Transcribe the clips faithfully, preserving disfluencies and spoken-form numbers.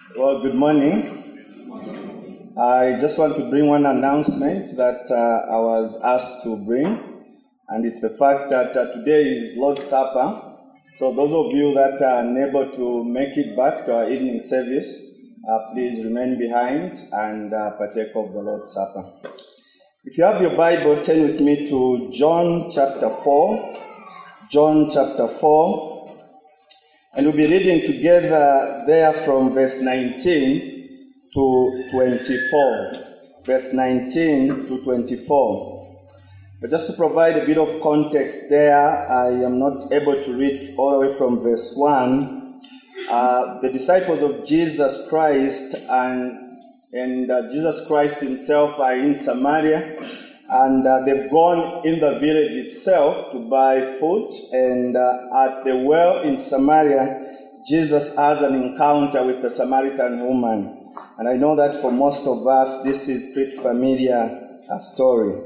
Well, good morning. I just want to bring one announcement that uh, I was asked to bring, and it's the fact that uh, today is Lord's Supper. So those of you that are unable to make it back to our evening service, uh, please remain behind and uh, partake of the Lord's Supper. If you have your Bible, turn with me to John chapter four. John chapter four. And we'll be reading together there from verse nineteen to twenty-four. Verse nineteen to twenty-four. But just to provide a bit of context there, I am not able to read all the way from verse one. Uh, the disciples of Jesus Christ and, and uh, Jesus Christ himself are in Samaria. And uh, they've gone in the village itself to buy food. And uh, at the well in Samaria, Jesus has an encounter with the Samaritan woman. And I know that for most of us, this is pretty familiar uh, story.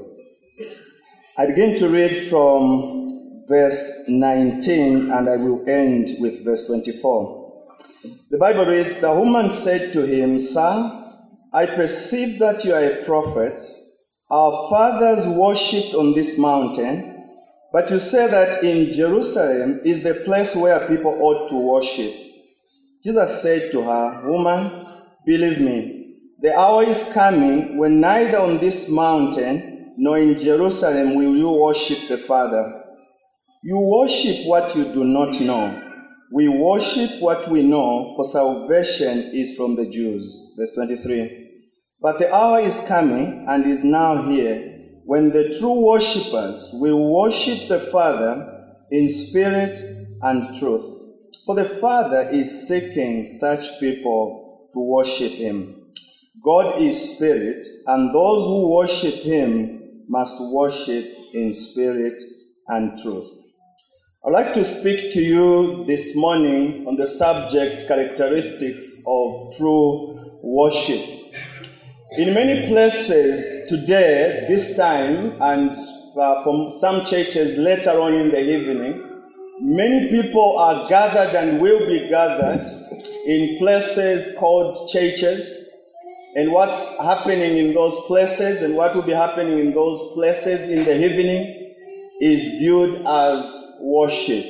I begin to read from verse nineteen, and I will end with verse twenty-four. The Bible reads, "The woman said to him, 'Sir, I perceive that you are a prophet. Our fathers worshipped on this mountain, but you say that in Jerusalem is the place where people ought to worship.' Jesus said to her, 'Woman, believe me, the hour is coming when neither on this mountain nor in Jerusalem will you worship the Father. You worship what you do not know. We worship what we know, for salvation is from the Jews.'" Verse twenty-three. "But the hour is coming, and is now here, when the true worshippers will worship the Father in spirit and truth. For the Father is seeking such people to worship him. God is spirit, and those who worship him must worship in spirit and truth." I'd like to speak to you this morning on the subject characteristics of true worship. In many places today, this time, and uh, from some churches later on in the evening, many people are gathered and will be gathered in places called churches. And what's happening in those places and what will be happening in those places in the evening is viewed as worship.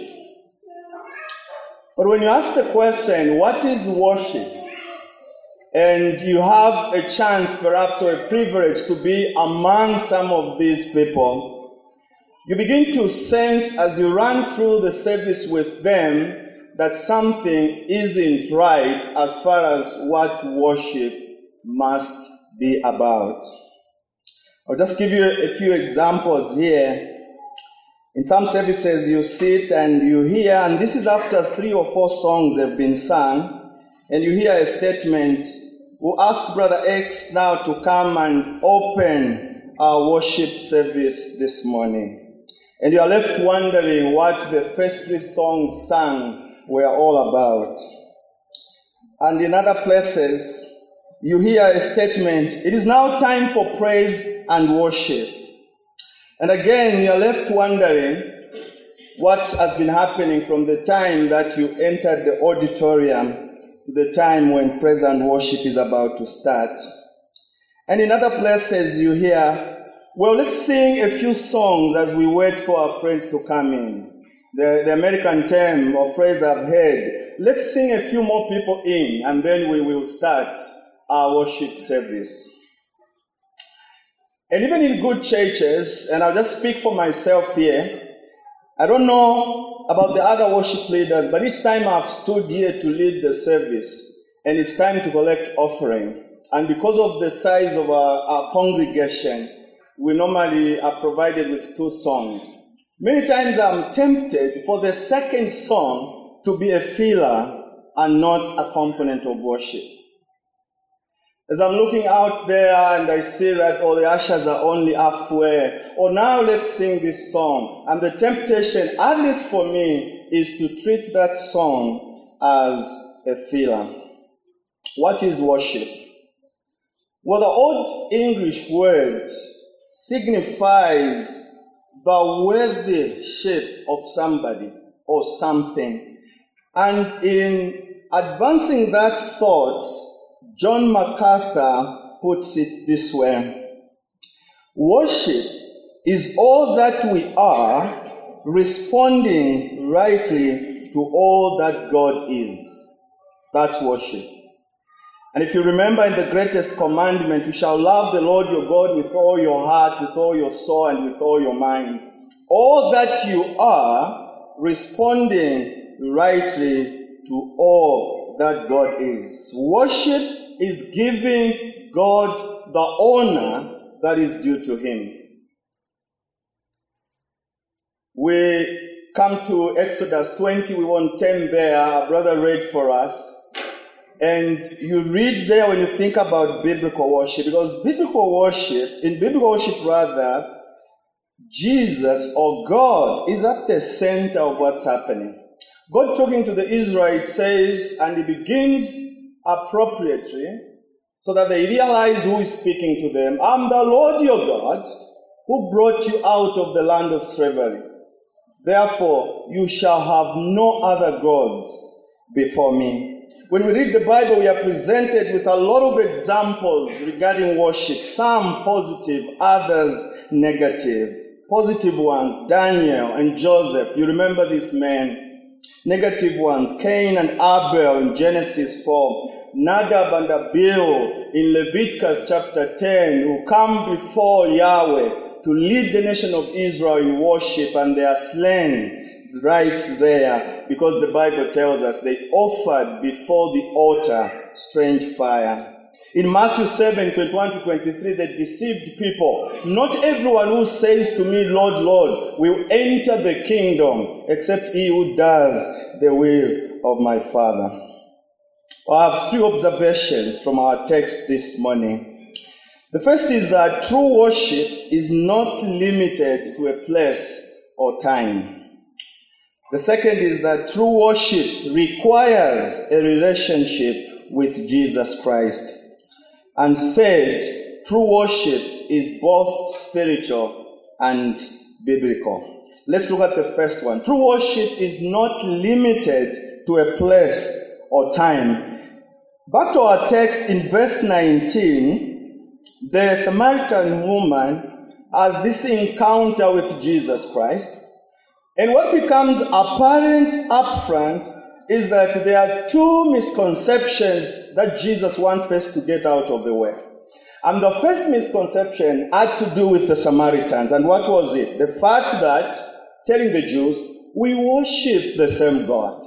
But when you ask the question, what is worship? And you have a chance, perhaps, or a privilege to be among some of these people, you begin to sense as you run through the service with them that something isn't right as far as what worship must be about. I'll just give you a few examples here. In some services, you sit and you hear, and this is after three or four songs have been sung, and you hear a statement, "We'll ask Brother X now to come and open our worship service this morning." And you are left wondering what the first three songs sung were all about. And in other places, you hear a statement, "It is now time for praise and worship." And again, you are left wondering what has been happening from the time that you entered the auditorium to the time when praise and worship is about to start. And in other places you hear, "Well, let's sing a few songs as we wait for our friends to come in." The, the American term or phrase I've heard, "Let's sing a few more people in, and then we will start our worship service." And even in good churches, and I'll just speak for myself here, I don't know about the other worship leaders, but each time I've stood here to lead the service, and it's time to collect offering, and because of the size of our, our congregation, we normally are provided with two songs. Many times I'm tempted for the second song to be a filler and not a component of worship. As I'm looking out there and I see that all the ushers are only halfway, or now let's sing this song. And the temptation, at least for me, is to treat that song as a filler. What is worship? Well, the old English word signifies the worthy shape of somebody or something. And in advancing that thought, John MacArthur puts it this way: worship is all that we are, responding rightly to all that God is. That's worship. And if you remember in the greatest commandment, you shall love the Lord your God with all your heart, with all your soul, and with all your mind. All that you are, responding rightly to all that God is. Worship is giving God the honor that is due to him. We come to Exodus twenty, we won't turn there. Our brother read for us. And you read there when you think about biblical worship, because biblical worship, in biblical worship rather, Jesus or God is at the center of what's happening. God talking to the Israelites says, and he begins appropriately so that they realize who is speaking to them. I'm the Lord your God who brought you out of the land of slavery. Therefore, you shall have no other gods before me. When we read the Bible, we are presented with a lot of examples regarding worship, some positive, others negative. Positive ones, Daniel and Joseph, you remember these men. Negative ones, Cain and Abel in Genesis four. Nadab and Abihu in Leviticus chapter ten, who come before Yahweh to lead the nation of Israel in worship, and they are slain right there, because the Bible tells us they offered before the altar strange fire. In Matthew seven, twenty-one to twenty-three, they deceived people. Not everyone who says to me, Lord, Lord, will enter the kingdom, except he who does the will of my Father. I have three observations from our text this morning. The first is that true worship is not limited to a place or time. The second is that true worship requires a relationship with Jesus Christ. And third, true worship is both spiritual and biblical. Let's look at the first one. True worship is not limited to a place or time. Back to our text in verse nineteen, the Samaritan woman has this encounter with Jesus Christ. And what becomes apparent up front is that there are two misconceptions that Jesus wants us to get out of the way. And the first misconception had to do with the Samaritans. And what was it? The fact that, telling the Jews, we worship the same God.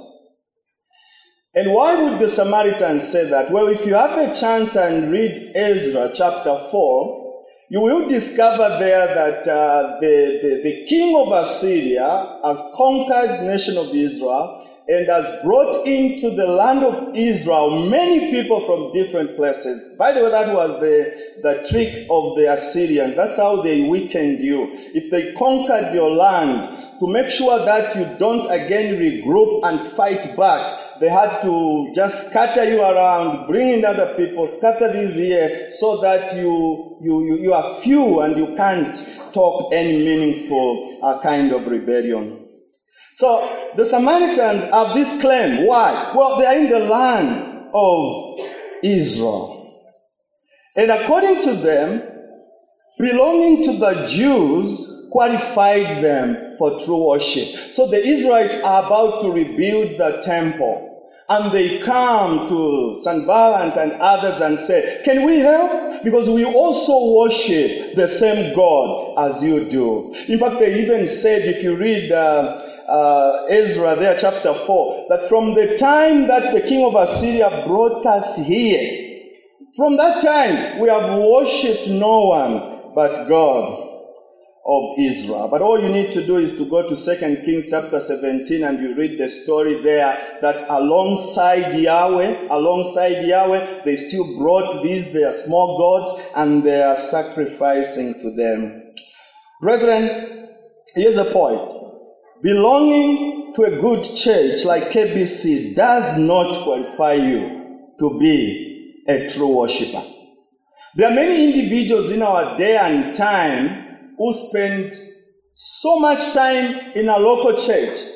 And why would the Samaritans say that? Well, if you have a chance and read Ezra chapter four, you will discover there that uh, the, the, the king of Assyria has conquered the nation of Israel and has brought into the land of Israel many people from different places. By the way, that was the, the trick of the Assyrians. That's how they weakened you. If they conquered your land, to make sure that you don't again regroup and fight back, they had to just scatter you around, bring in other people, scatter these here, so that you you you, you are few and you can't talk any meaningful uh, kind of rebellion. So the Samaritans have this claim. Why? Well, they are in the land of Israel. And according to them, belonging to the Jews qualified them for true worship. So the Israelites are about to rebuild the temple. And they come to Sanballat and others and say, can we help? Because we also worship the same God as you do. In fact, they even said, if you read uh, uh, Ezra there, chapter four, that from the time that the king of Assyria brought us here, from that time we have worshipped no one but God of Israel. But all you need to do is to go to Second Kings chapter seventeen, and you read the story there that alongside Yahweh, alongside Yahweh, they still brought these their small gods and they are sacrificing to them. Brethren, here's a point. Belonging to a good church like K B C does not qualify you to be a true worshiper. There are many individuals in our day and time who spend so much time in a local church,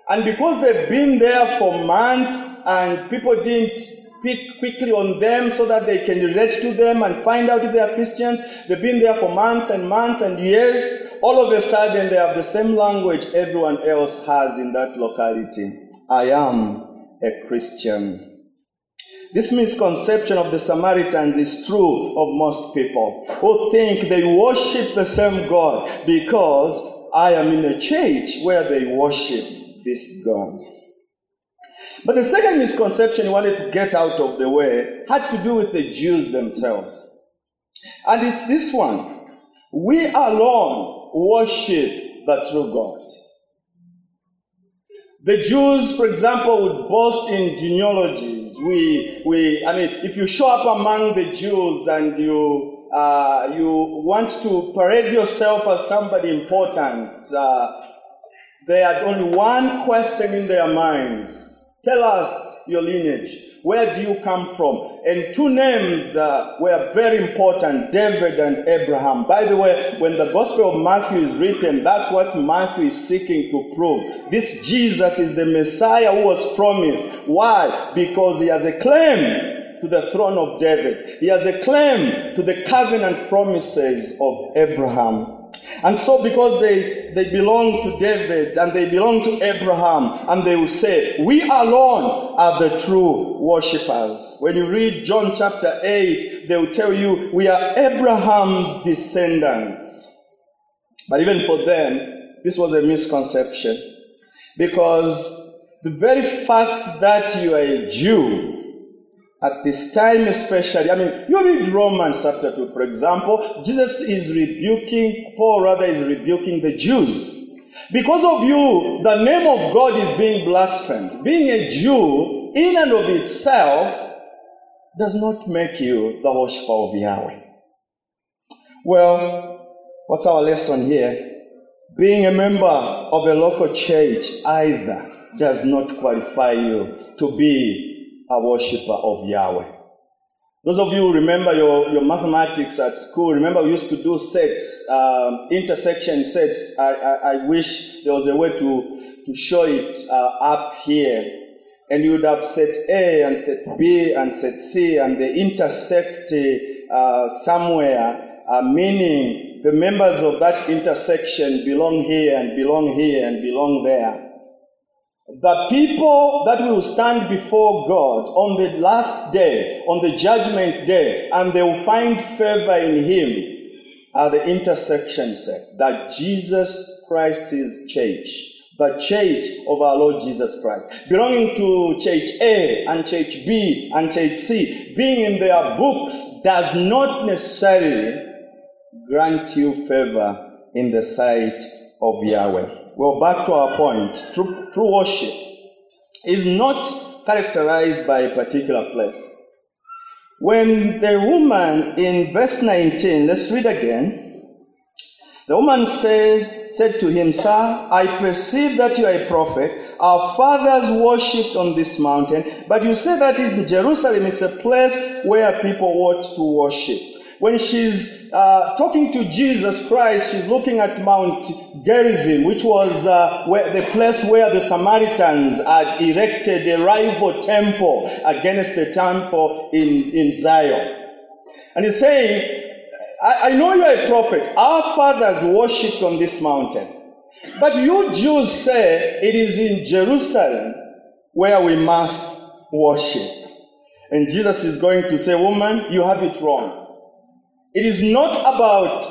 And because they've been there for months and people didn't pick quickly on them so that they can relate to them and find out if they are Christians, they've been there for months and months and years, all of a sudden they have the same language everyone else has in that locality. I am a Christian. This misconception of the Samaritans is true of most people who think they worship the same God because I am in a church where they worship this God. But the second misconception he wanted to get out of the way had to do with the Jews themselves. And it's this one. We alone worship the true God. The Jews, for example, would boast in genealogies. We, we, I mean, if you show up among the Jews and you, uh, you want to parade yourself as somebody important, uh, they had only one question in their minds. Tell us your lineage. Where do you come from? And two names uh, were very important, David and Abraham. By the way, when the Gospel of Matthew is written, that's what Matthew is seeking to prove. This Jesus is the Messiah who was promised. Why? Because he has a claim to the throne of David. He has a claim to the covenant promises of Abraham. And so because they, they belong to David and they belong to Abraham, and they will say, we alone are the true worshippers. When you read John chapter eight, they will tell you, we are Abraham's descendants. But even for them, this was a misconception. Because the very fact that you are a Jew, at this time especially, I mean, you read Romans chapter two, for example, Jesus is rebuking, Paul rather is rebuking the Jews. Because of you, the name of God is being blasphemed. Being a Jew, in and of itself, does not make you the worshiper of Yahweh. Well, what's our lesson here? Being a member of a local church either does not qualify you to be a worshiper of Yahweh. Those of you who remember your, your mathematics at school, remember we used to do sets, um, intersection sets. I, I, I wish there was a way to, to show it uh, up here. And you would have set A and set B and set C, and they intersect uh, somewhere, uh, meaning the members of that intersection belong here and belong here and belong there. The people that will stand before God on the last day, on the judgment day, and they will find favor in Him, are the intersection set, that Jesus Christ's church, the church of our Lord Jesus Christ, belonging to church A and church B and church C, being in their books does not necessarily grant you favor in the sight of Yahweh. Well, back to our point. True, true worship is not characterized by a particular place. When the woman in verse nineteen, let's read again. The woman says, said to him, Sir, I perceive that you are a prophet. Our fathers worshipped on this mountain, but you say that in Jerusalem it's a place where people ought to worship. When she's uh, talking to Jesus Christ, she's looking at Mount Gerizim, which was uh, where, the place where the Samaritans had erected a rival temple against the temple in, in Zion. And he's saying, I, I know you are a prophet. Our fathers worshipped on this mountain. But you Jews say it is in Jerusalem where we must worship. And Jesus is going to say, woman, you have it wrong. It is not about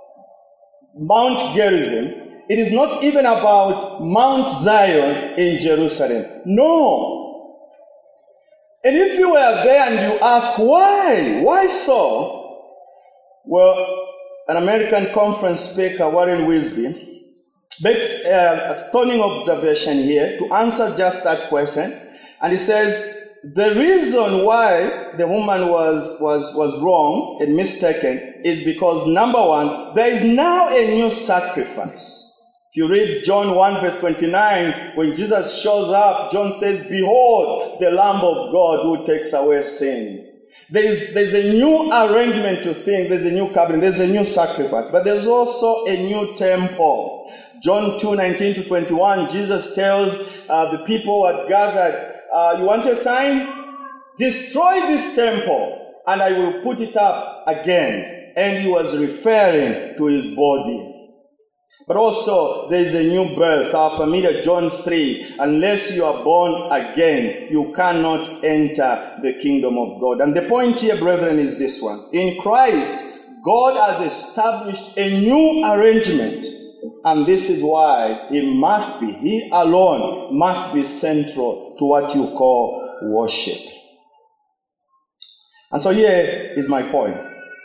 Mount Gerizim. It is not even about Mount Zion in Jerusalem. No. And if you were there and you ask why, why so? Well, an American conference speaker, Warren Wisby, makes a, a stunning observation here to answer just that question. And he says, the reason why the woman was, was, was wrong and mistaken is because, number one, there is now a new sacrifice. If you read John one verse twenty-nine, when Jesus shows up, John says, behold, the Lamb of God who takes away sin. There is, there's a new arrangement to things, there's a new covenant, there's a new sacrifice, but there's also a new temple. John two nineteen to twenty-one, Jesus tells uh, the people who had gathered, uh, you want a sign? Destroy this temple, and I will put it up again. And he was referring to his body. But also, there is a new birth, our familiar John three. Unless you are born again, you cannot enter the kingdom of God. And the point here, brethren, is this one. In Christ, God has established a new arrangement. And this is why he must be, he alone must be central to what you call worship. And so here is my point.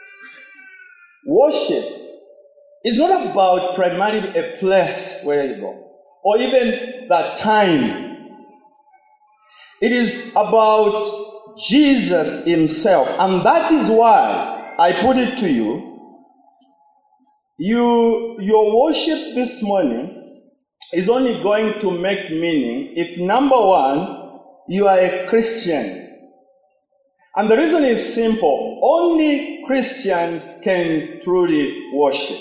Worship is not about primarily a place where you go, or even the time. It is about Jesus himself. And that is why I put it to you, you your worship this morning is only going to make meaning if, number one, you are a Christian. And the reason is simple. Only Christians can truly worship.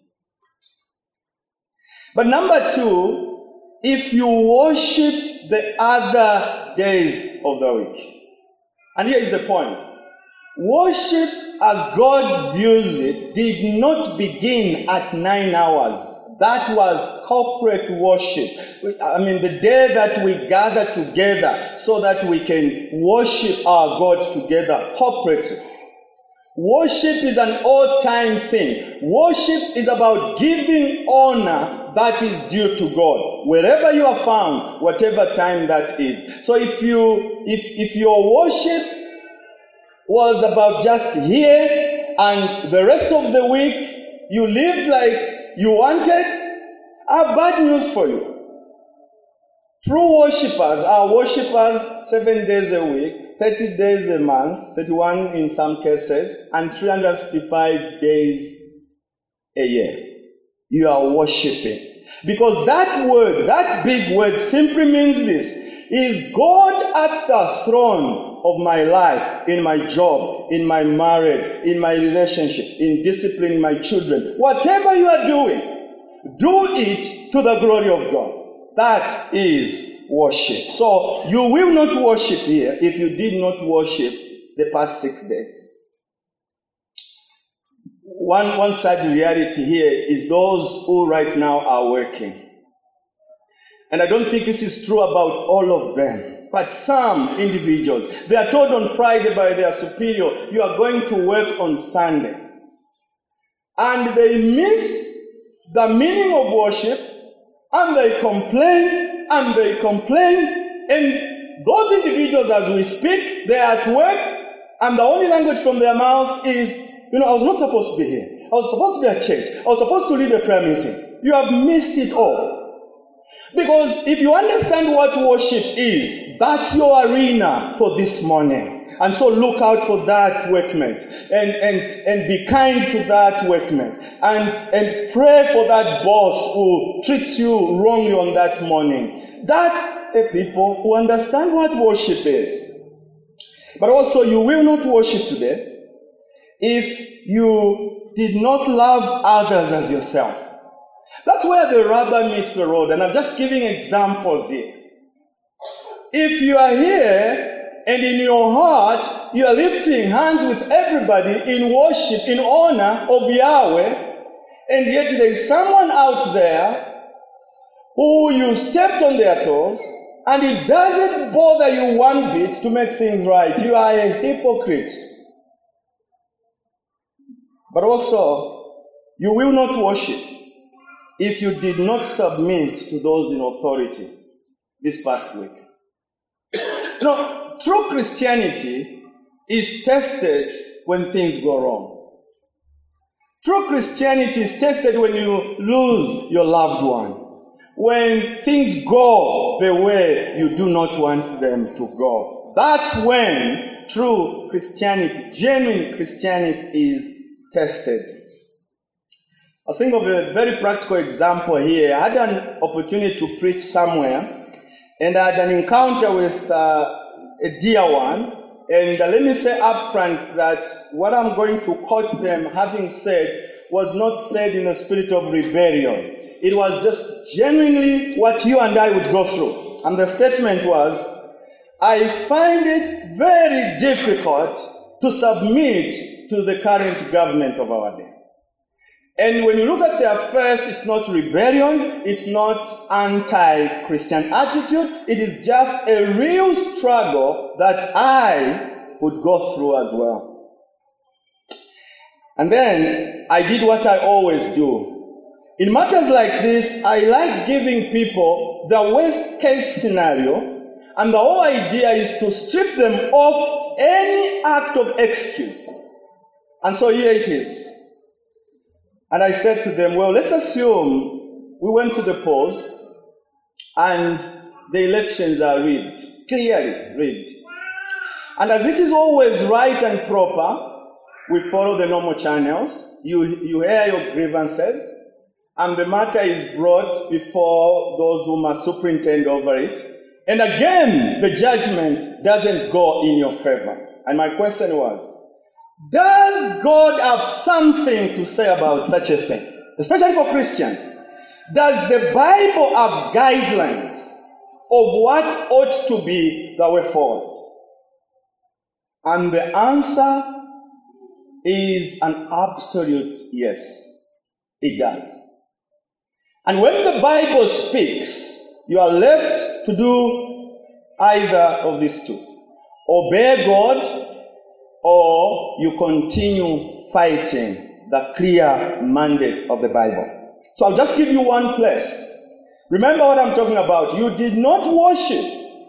But number two, if you worship the other days of the week. And here is the point. Worship, as God views it, did not begin at nine hours. That was corporate worship. I mean, the day that we gather together so that we can worship our God together corporately. Worship is an all-time thing. Worship is about giving honor that is due to God, wherever you are found, whatever time that is. So if you, if, if your worship was about just here and the rest of the week you lived like you wanted, I have bad news for you. True worshippers are worshippers seven days a week, thirty days a month, thirty-one in some cases, and three hundred sixty-five days a year. You are worshiping. Because that word, that big word simply means this. Is God at the throne of my life, in my job, in my marriage, in my relationship, in disciplining my children? Whatever you are doing, do it to the glory of God. That is worship. So you will not worship here if you did not worship the past six days. One, one sad reality here is those who right now are working. And I don't think this is true about all of them. But some individuals, they are told on Friday by their superior, you are going to work on Sunday. And they miss the meaning of worship, and they complain, and they complain, and those individuals, as we speak, they are at work, and the only language from their mouth is, you know, I was not supposed to be here. I was supposed to be at church. I was supposed to lead a prayer meeting. You have missed it all. Because if you understand what worship is, that's your arena for this morning. And so look out for that workmate. And, and, and be kind to that workmate. And, and pray for that boss who treats you wrongly on that morning. That's a people who understand what worship is. But also, you will not worship today if you did not love others as yourself. That's where the rubber meets the road. And I'm just giving examples here. If you are here and in your heart you are lifting hands with everybody in worship, in honor of Yahweh, and yet there is someone out there who you stepped on their toes, and it doesn't bother you one bit to make things right, you are a hypocrite. But also, you will not worship if you did not submit to those in authority this past week. You know, true Christianity is tested when things go wrong. True Christianity is tested when you lose your loved one. When things go the way you do not want them to go. That's when true Christianity, genuine Christianity is tested. I think of a very practical example here. I had an opportunity to preach somewhere, and I had an encounter with uh, a dear one. And uh, let me say up front that what I'm going to quote them having said was not said in a spirit of rebellion. it was just genuinely what you and I would go through. And the statement was, I find it very difficult to submit to the current government of our day. And when you look at their face, it's not rebellion, it's not anti-Christian attitude, it is just a real struggle that I would go through as well. And then I did what I always do. In matters like this, I like giving people the worst case scenario, and the whole idea is to strip them of any act of excuse. And so here it is. And I said to them, well, let's assume we went to the polls and the elections are rigged, clearly rigged. And as it is always right and proper, we follow the normal channels. You, you hear your grievances, and the matter is brought before those who must superintend over it. And again, the judgment doesn't go in your favor. And my question was, does God have something to say about such a thing? Especially for Christians. Does the Bible have guidelines of what ought to be the way forward? And the answer is an absolute yes. It does. And when the Bible speaks, you are left to do either of these two. Obey God, or you continue fighting the clear mandate of the Bible. So I'll just give you one place. Remember what I'm talking about. You did not worship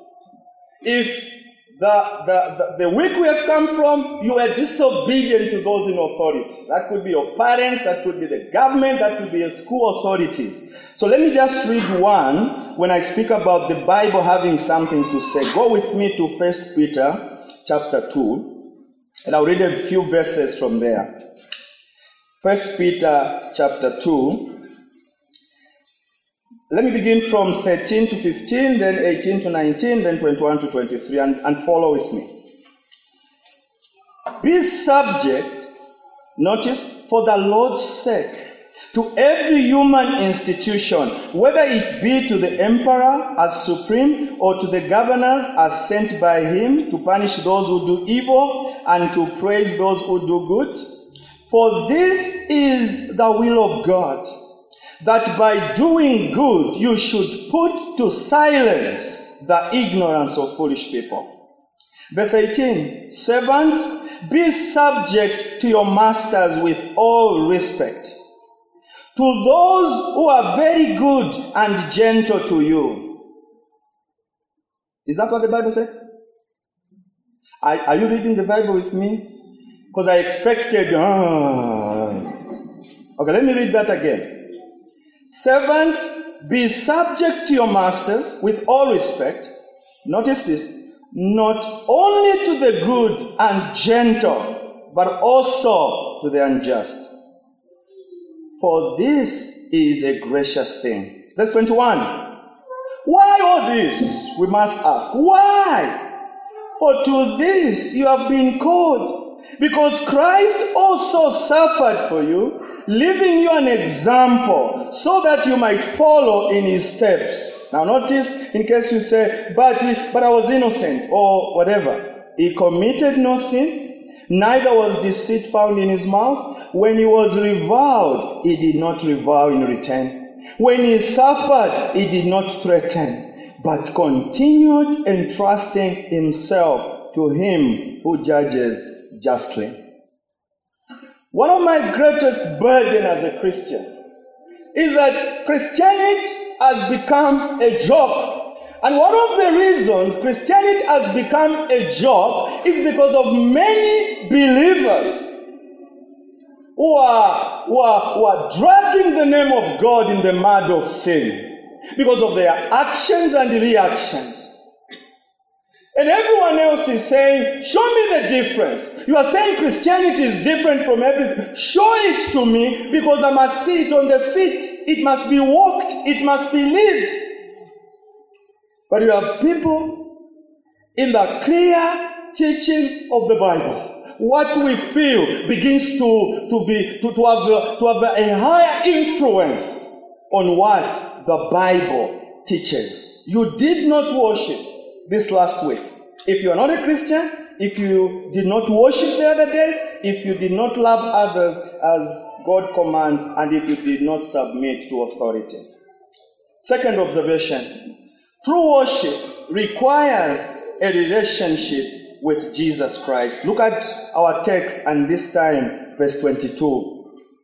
if the, the, the, the week we have come from, you were disobedient to those in authority. That could be your parents, that could be the government, that could be your school authorities. So let me just read one when I speak about the Bible having something to say. Go with me to First Peter chapter two. And I'll read a few verses from there. First Peter chapter two. Let me begin from thirteen to fifteen, then eighteen to nineteen, then twenty-one to twenty-three, and, and follow with me. Be subject, notice, for the Lord's sake, to every human institution, whether it be to the emperor as supreme, or to the governors as sent by him to punish those who do evil and to praise those who do good. For this is the will of God, that by doing good you should put to silence the ignorance of foolish people. Verse eighteen, servants, be subject to your masters with all respect, to those who are very good and gentle to you. Is that what the Bible said? Are, are you reading the Bible with me? Because I expected, ah. Okay, let me read that again. Servants, be subject to your masters with all respect. Notice this. Not only to the good and gentle, but also to the unjust. For this is a gracious thing. Verse twenty-one. Why all this? We must ask. Why? For to this you have been called, because Christ also suffered for you, leaving you an example, so that you might follow in his steps. Now notice, in case you say, but, but I was innocent, or whatever. He committed no sin, neither was deceit found in his mouth. When he was reviled, he did not revile in return. When he suffered, he did not threaten, but continued entrusting himself to him who judges justly. One of my greatest burden as a Christian is that Christianity has become a joke. And one of the reasons Christianity has become a joke is because of many believers who are, who are, who are dragging the name of God in the mud of sin because of their actions and reactions. And everyone else is saying, show me the difference. You are saying Christianity is different from everything. Show it to me, because I must see it on the feet. It must be walked. It must be lived. But you have people in the clear teaching of the Bible. What we feel begins to, to, be, to, to, have, to have a higher influence on what the Bible teaches. You did not worship this last week. If you are not a Christian, if you did not worship the other days, if you did not love others as God commands, and if you did not submit to authority. Second observation, true worship requires a relationship with Jesus Christ. Look at our text, and this time verse twenty-two.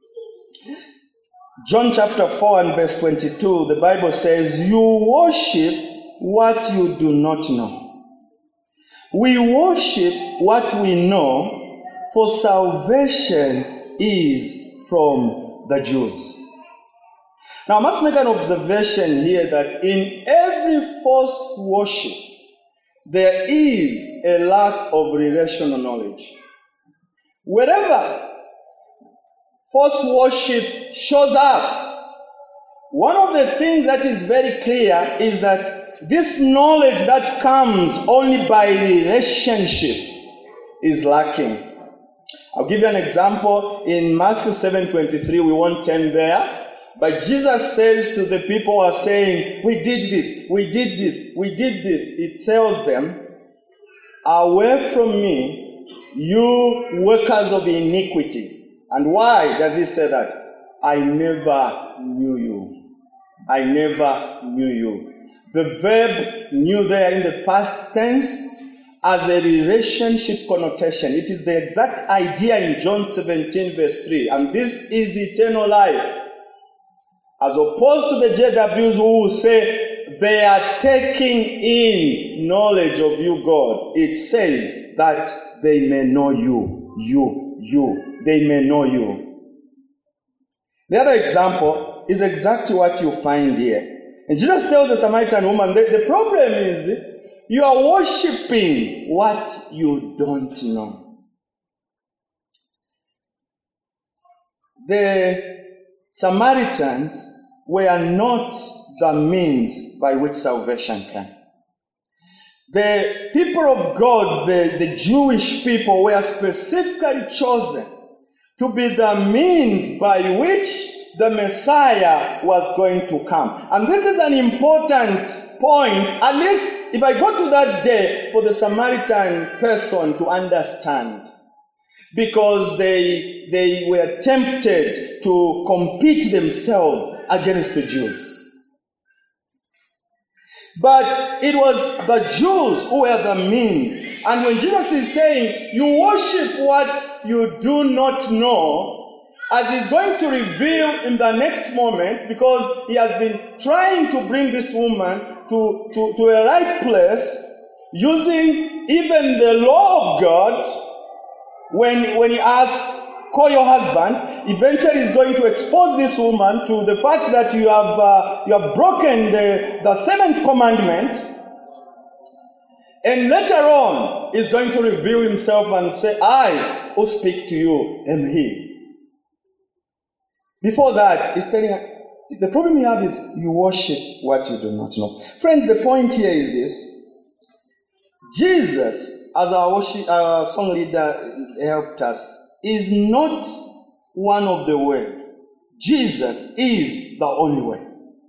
John chapter four and verse twenty-two, the Bible says, you worship what you do not know. We worship what we know, for salvation is from the Jews. Now I must make an observation here that in every false worship, there is a lack of relational knowledge. Wherever false worship shows up, one of the things that is very clear is that this knowledge that comes only by relationship is lacking. I'll give you an example. In Matthew seven twenty-three, we won't turn there. But Jesus says to the people who are saying, we did this, we did this, we did this. He tells them, away from me, you workers of iniquity. And why does he say that? I never knew you. I never knew you. The verb knew there in the past tense as a relationship connotation. It is the exact idea in John seventeen verse three. And this is eternal life. As opposed to the J Ws who will say they are taking in knowledge of you, God. It says that they may know you, you, you. They may know you. The other example is exactly what you find here. And Jesus tells the Samaritan woman, the, the problem is you are worshiping what you don't know. The Samaritans were not the means by which salvation came. The people of God, the, the Jewish people, were specifically chosen to be the means by which the Messiah was going to come. And this is an important point, at least if I go to that day, for the Samaritan person to understand. Because they, they were tempted to compete themselves against the Jews. But it was the Jews who were the means. And when Jesus is saying, you worship what you do not know, as he's going to reveal in the next moment, because he has been trying to bring this woman to, to, to a right place, using even the law of God. When, when he asks, call your husband, eventually he's going to expose this woman to the fact that you have, uh, you have broken the, the seventh commandment. And later on, he's going to reveal himself and say, I who speak to you am he. Before that, he's telling her, the problem you have is you worship what you do not know. Friends, the point here is this. Jesus, as our, worship, our song leader helped us, is not one of the ways. Jesus is the only way.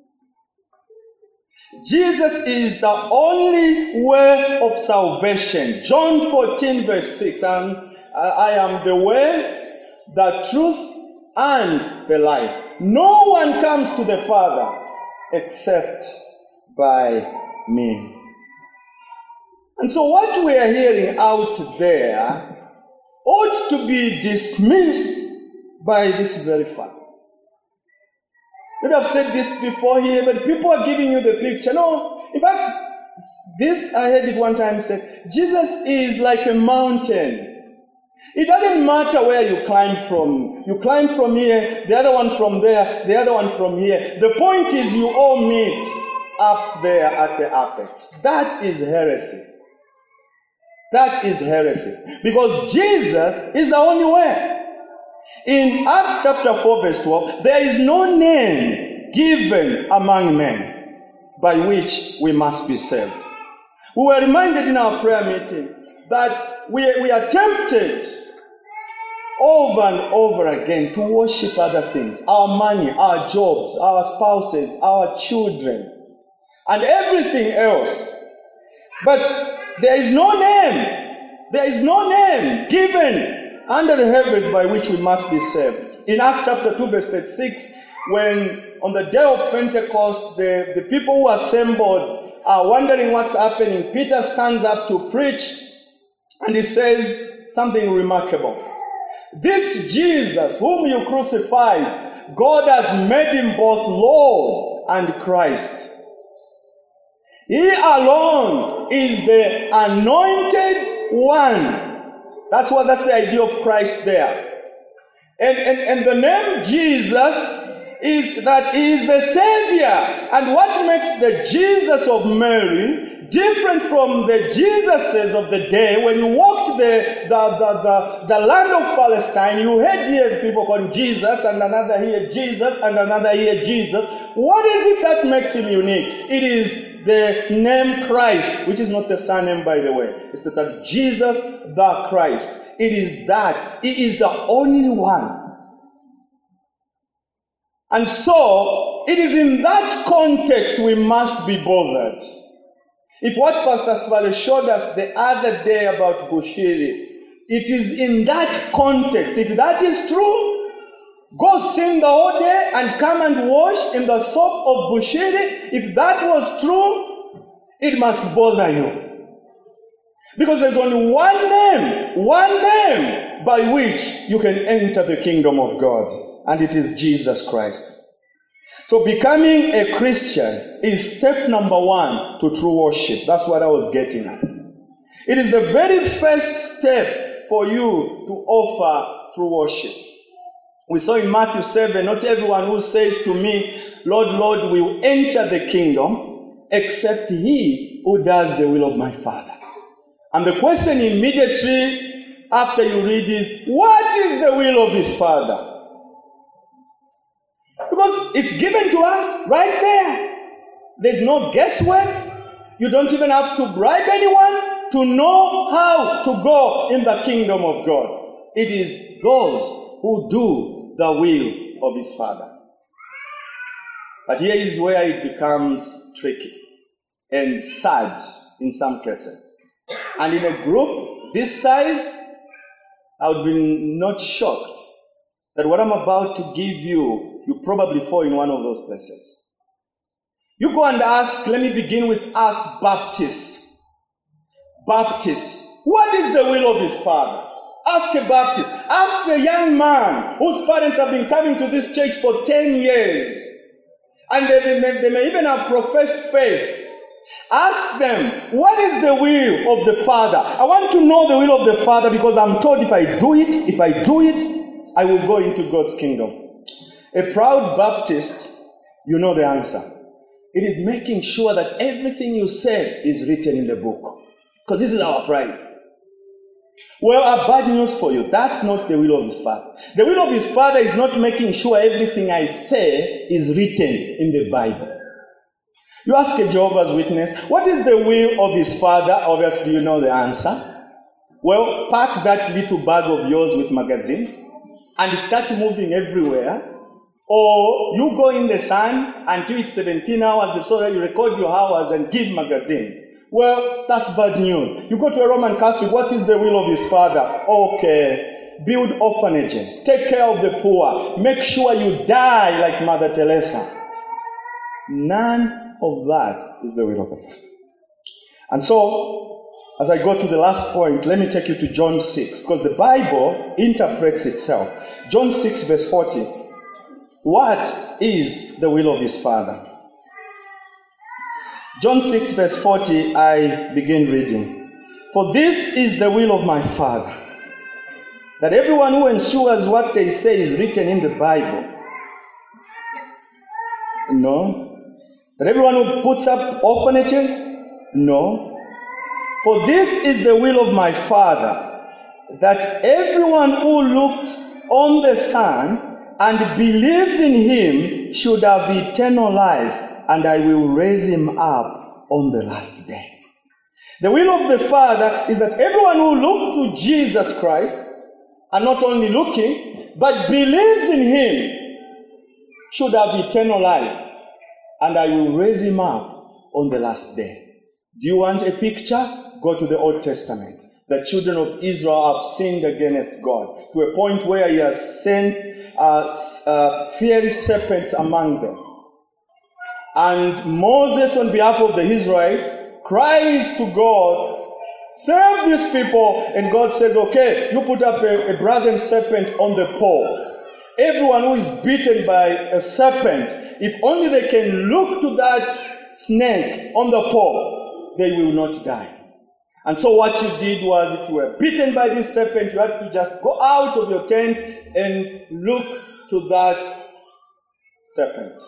Jesus is the only way of salvation. John fourteen verse six, and I am the way, the truth, and the life. No one comes to the Father except by me. And so what we are hearing out there ought to be dismissed by this very fact. Maybe I've said this before here, but people are giving you the picture. No, in fact, this I heard it one time said, Jesus is like a mountain. It doesn't matter where you climb from. You climb from here, the other one from there, the other one from here. The point is you all meet up there at the apex. That is heresy. That is heresy. Because Jesus is the only way. In Acts chapter four verse twelve, there is no name given among men by which we must be saved. We were reminded in our prayer meeting that we, we are tempted over and over again to worship other things, our money, our jobs, our spouses, our children, and everything else. But there is no name, there is no name given under the heavens by which we must be saved. In Acts chapter two, verse thirty-six, when on the day of Pentecost, the, the people who assembled are wondering what's happening, Peter stands up to preach, and he says something remarkable. This Jesus whom you crucified, God has made him both Lord and Christ. He alone is the anointed one. That's what that's the idea of Christ there. And, and, and the name Jesus is that he is the Savior. And what makes the Jesus of Mary different from the Jesuses of the day? When you walked the, the, the, the, the land of Palestine, you had here people called Jesus, and another here Jesus, and another here Jesus. What is it that makes him unique? It is the name Christ, which is not the surname, by the way. It's that Jesus the Christ. It is that. He is the only one. And so, it is in that context we must be bothered. If what Pastor Svale showed us the other day about Bushiri, it is in that context. If that is true, go sing the whole day and come and wash in the soap of Bushiri. If that was true, it must bother you. Because there's only one name, one name by which you can enter the kingdom of God. And it is Jesus Christ. So becoming a Christian is step number one to true worship. That's what I was getting at. It is the very first step for you to offer true worship. We saw in Matthew seven, not everyone who says to me, Lord, Lord, will enter the kingdom, except he who does the will of my Father. And the question immediately after you read is, what is the will of his Father? Because it's given to us right there. There's no guesswork. You don't even have to bribe anyone to know how to go in the kingdom of God. It is those who do the will of his Father. But here is where it becomes tricky and sad in some cases. And in a group this size, I would be not shocked that what I'm about to give you, you probably fall in one of those places. You go and ask, let me begin with us Baptists. Baptists, what is the will of his Father? Ask a Baptist. Ask a young man whose parents have been coming to this church for ten years. And they, they, may, they may even have professed faith. Ask them, what is the will of the Father? I want to know the will of the Father because I'm told if I do it, if I do it, I will go into God's kingdom. A proud Baptist, you know the answer. It is making sure that everything you say is written in the book. Because this is our pride. Well, I have bad news for you. That's not the will of his Father. The will of his Father is not making sure everything I say is written in the Bible. You ask a Jehovah's Witness, what is the will of his Father? Obviously, you know the answer. Well, pack that little bag of yours with magazines and start moving everywhere. Or you go in the sun until it's seventeen hours so that you record your hours and give magazines. Well, that's bad news. You go to a Roman Catholic, what is the will of his Father? Okay, build orphanages, take care of the poor, make sure you die like Mother Teresa. None of that is the will of the Father. And so, as I go to the last point, let me take you to John six, because the Bible interprets itself. John six verse forty. What is the will of his Father? John six verse forty, I begin reading. For this is the will of my Father, that everyone who ensures what they say is written in the Bible. No. That everyone who puts up orphanages? No. For this is the will of my Father, that everyone who looks on the Son and believes in him should have eternal life, and I will raise him up on the last day. The will of the Father is that everyone who looks to Jesus Christ and not only looking, but believes in him, should have eternal life, and I will raise him up on the last day. Do you want a picture? Go to the Old Testament. The children of Israel have sinned against God to a point where he has sent uh, uh, fiery serpents among them. And Moses, on behalf of the Israelites, cries to God, save these people. And God says, okay, you put up a, a brazen serpent on the pole. Everyone who is bitten by a serpent, if only they can look to that snake on the pole, they will not die. And so what you did was, if you were bitten by this serpent, you had to just go out of your tent and look to that serpent.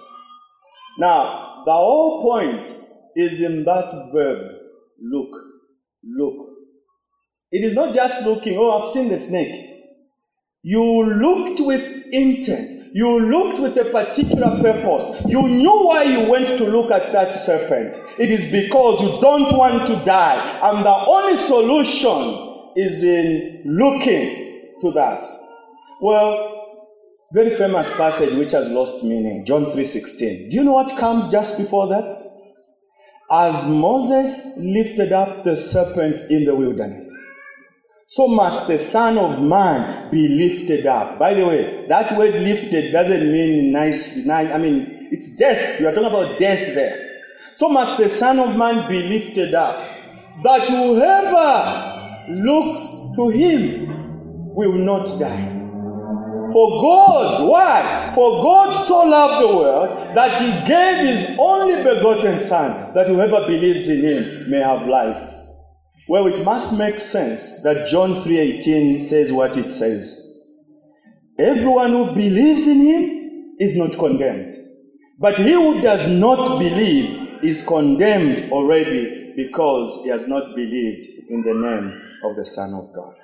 Now, the whole point is in that verb, look, look. It is not just looking, oh, I've seen the snake. You looked with intent. You looked with a particular purpose. You knew why you went to look at that serpent. It is because you don't want to die. And the only solution is in looking to that. Well, very famous passage which has lost meaning, John three sixteen. Do you know what comes just before that? As Moses lifted up the serpent in the wilderness, so must the Son of Man be lifted up. By the way, that word lifted doesn't mean nice, nice. I mean, it's death. You are talking about death there. So must the Son of Man be lifted up, that whoever looks to him will not die. For God, why? For God so loved the world that he gave his only begotten Son, that whoever believes in him may have life. Well, it must make sense that John three eighteen says what it says. Everyone who believes in him is not condemned. But he who does not believe is condemned already, because he has not believed in the name of the Son of God.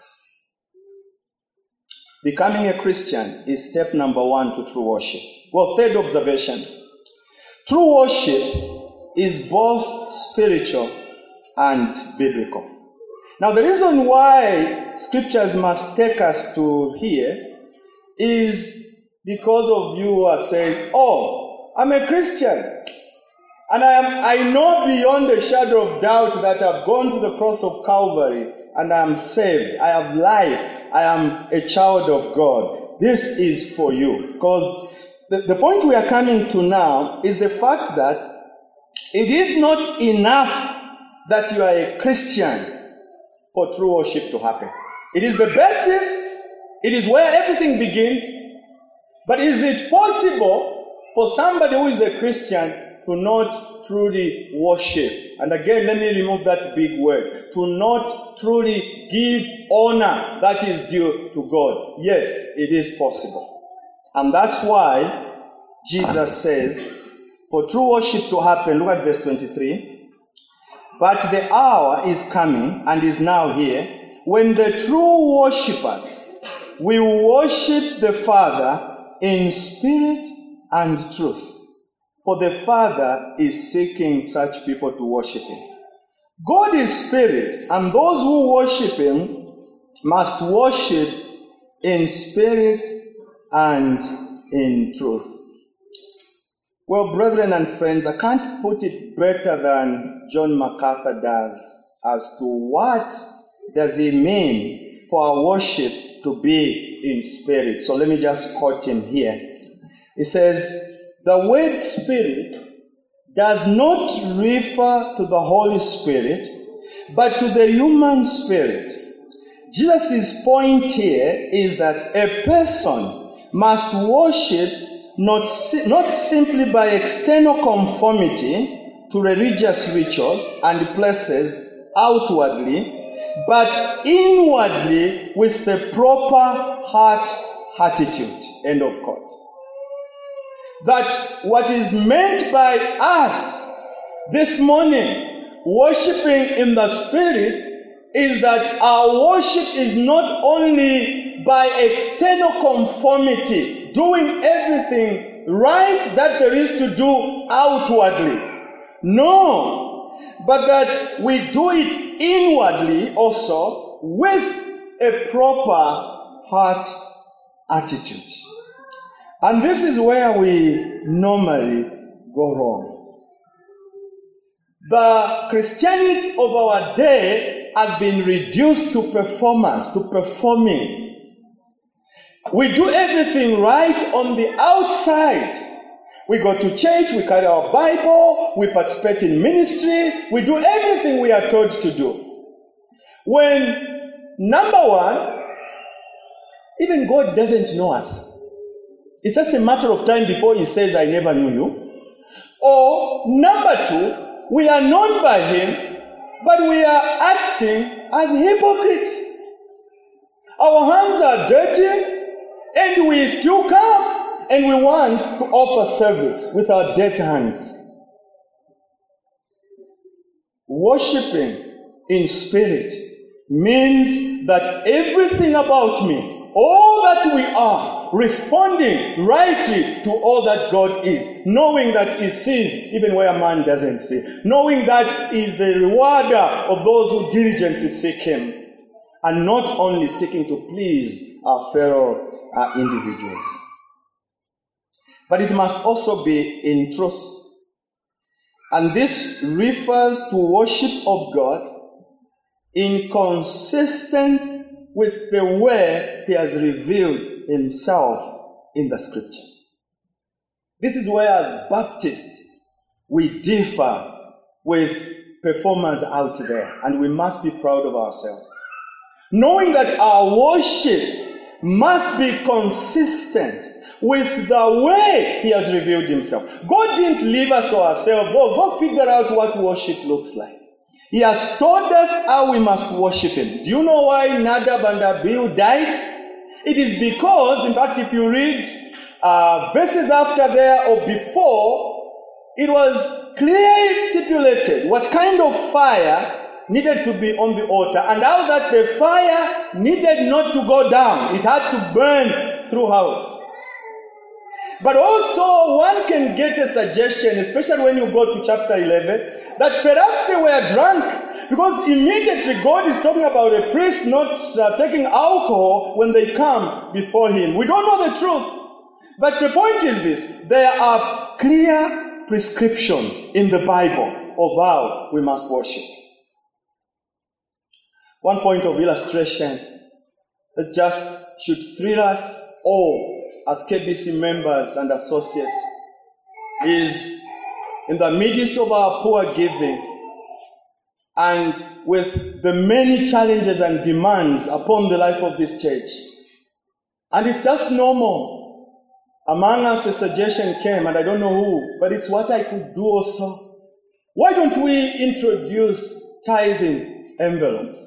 Becoming a Christian is step number one to true worship. Well, third observation. True worship is both spiritual and biblical. Now, the reason why scriptures must take us to here is because of you who are saying, oh, I'm a Christian, and I am I know beyond a shadow of doubt that I've gone to the cross of Calvary and I am saved. I have life. I am a child of God. This is for you. Because the, the point we are coming to now is the fact that it is not enough that you are a Christian for true worship to happen. It is the basis. It is where everything begins. But is it possible for somebody who is a Christian to not truly worship? And again, let me remove that big word. To not truly give honor that is due to God. Yes, it is possible. And that's why Jesus says, for true worship to happen, look at verse twenty-three. But the hour is coming and is now here when the true worshippers will worship the Father in spirit and truth. For the Father is seeking such people to worship him. God is spirit, and those who worship him must worship in spirit and in truth. Well, brethren and friends, I can't put it better than John MacArthur does as to what does it mean for our worship to be in spirit. So let me just quote him here. He says, the word spirit does not refer to the Holy Spirit, but to the human spirit. Jesus' point here is that a person must worship not, not simply by external conformity to religious rituals and places outwardly, but inwardly with the proper heart attitude. End of quote. That what is meant by us this morning, worshiping in the Spirit, is that our worship is not only by external conformity, doing everything right that there is to do outwardly. No, but that we do it inwardly also with a proper heart attitude. And this is where we normally go wrong. The Christianity of our day has been reduced to performance, to performing. We do everything right on the outside. We go to church, we carry our Bible, we participate in ministry, we do everything we are told to do. When, number one, even God doesn't know us. It's just a matter of time before he says, I never knew you. Or, number two, we are known by him, but we are acting as hypocrites. Our hands are dirty, and we still come, and we want to offer service with our dirty hands. Worshipping in spirit means that everything about me, all that we are, responding rightly to all that God is, knowing that he sees even where man doesn't see, knowing that he is the rewarder of those who diligently seek him, and not only seeking to please our fellow uh, individuals. But it must also be in truth. And this refers to worship of God inconsistent with the way he has revealed himself in the scriptures. This is where, as Baptists, we differ with performers out there, and we must be proud of ourselves. Knowing that our worship must be consistent with the way he has revealed himself. God didn't leave us to ourselves. Oh, go figure out what worship looks like. He has told us how we must worship him. Do you know why Nadab and Abihu died? It is because, in fact, if you read uh, verses after there or before, it was clearly stipulated what kind of fire needed to be on the altar, and how that the fire needed not to go down. It had to burn throughout. But also, one can get a suggestion, especially when you go to chapter eleven, that perhaps they were drunk, because immediately God is talking about a priest not uh, taking alcohol when they come before him. We don't know the truth. But the point is this: there are clear prescriptions in the Bible of how we must worship. One point of illustration that just should thrill us all as K B C members and associates is in the midst of our poor giving and with the many challenges and demands upon the life of this church. And it's just normal. Among us a suggestion came, and I don't know who, but it's what I could do also. Why don't we introduce tithing envelopes?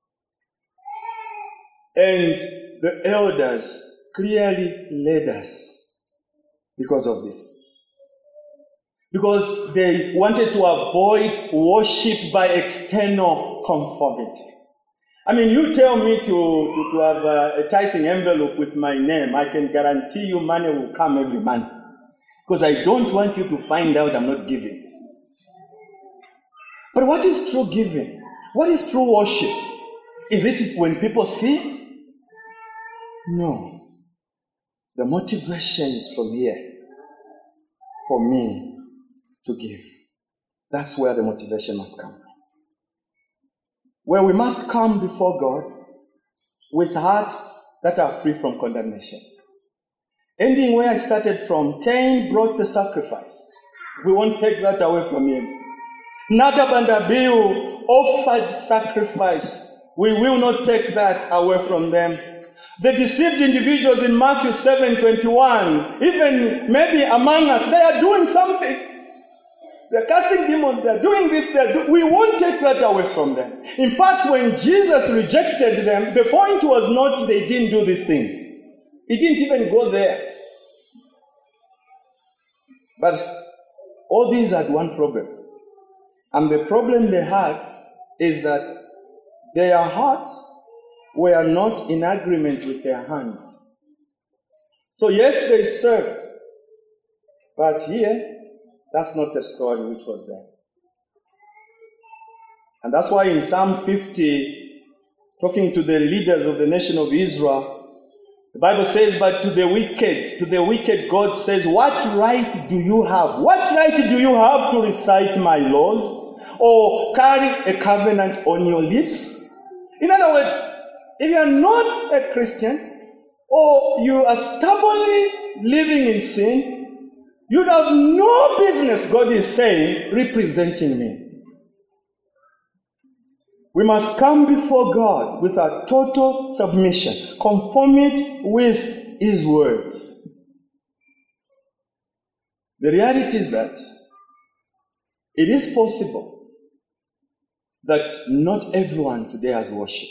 And the elders clearly led us because of this. Because they wanted to avoid worship by external conformity. I mean, you tell me to, to, to have a, a tithing envelope with my name, I can guarantee you money will come every month. Because I don't want you to find out I'm not giving. But what is true giving? What is true worship? Is it when people see? No. The motivation is from here. For me to give. That's where the motivation must come from. Where we must come before God with hearts that are free from condemnation. Ending where I started from, Cain brought the sacrifice. We won't take that away from him. Nadab and Abihu offered sacrifice. We will not take that away from them. The deceived individuals in Matthew seven twenty-one, even maybe among us, they are doing something. They're casting demons, they're doing this, they're do- we won't take that away from them. In fact, when Jesus rejected them, the point was not they didn't do these things. He didn't even go there. But all these had one problem. And the problem they had is that their hearts were not in agreement with their hands. So yes, they served. But here, that's not the story which was there. And that's why in Psalm fifty, talking to the leaders of the nation of Israel, The Bible says, but to the wicked, to the wicked God says, what right do you have? What right do you have to recite my laws or carry a covenant on your lips? In other words, if you are not a Christian or you are stubbornly living in sin, you have no business, God is saying, representing me. We must come before God with a total submission, conform it with His word. The reality is that it is possible that not everyone today has worshipped.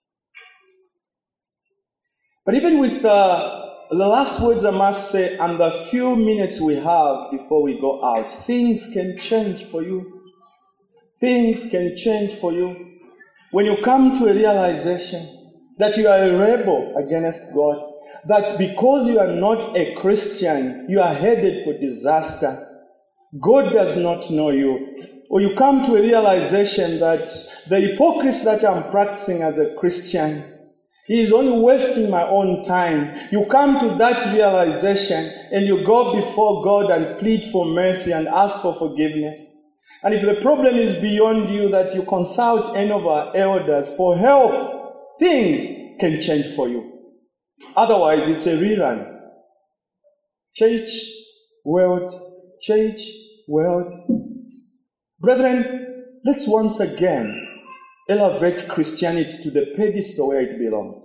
But even with uh, the last words I must say, and the few minutes we have before we go out, things can change for you. Things can change for you. When you come to a realization that you are a rebel against God, that because you are not a Christian, you are headed for disaster, God does not know you. Or you come to a realization that the hypocrisy that I'm practicing as a Christian, He is only wasting my own time. You come to that realization and you go before God and plead for mercy and ask for forgiveness. And if the problem is beyond you, that you consult any of our elders for help, things can change for you. Otherwise, it's a rerun. Church, world, church, world. Brethren, let's once again elevate Christianity to the pedestal where it belongs.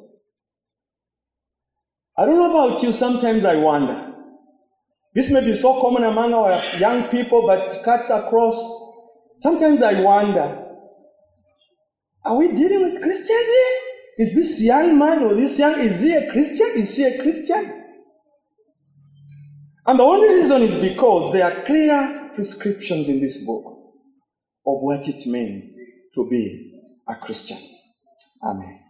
I don't know about you, sometimes I wonder. This may be so common among our young people, but it cuts across. Sometimes I wonder, are we dealing with Christians here? Is this young man or this young, is he a Christian? Is she a Christian? And the only reason is because there are clear prescriptions in this book of what it means to be a Christian. Amen.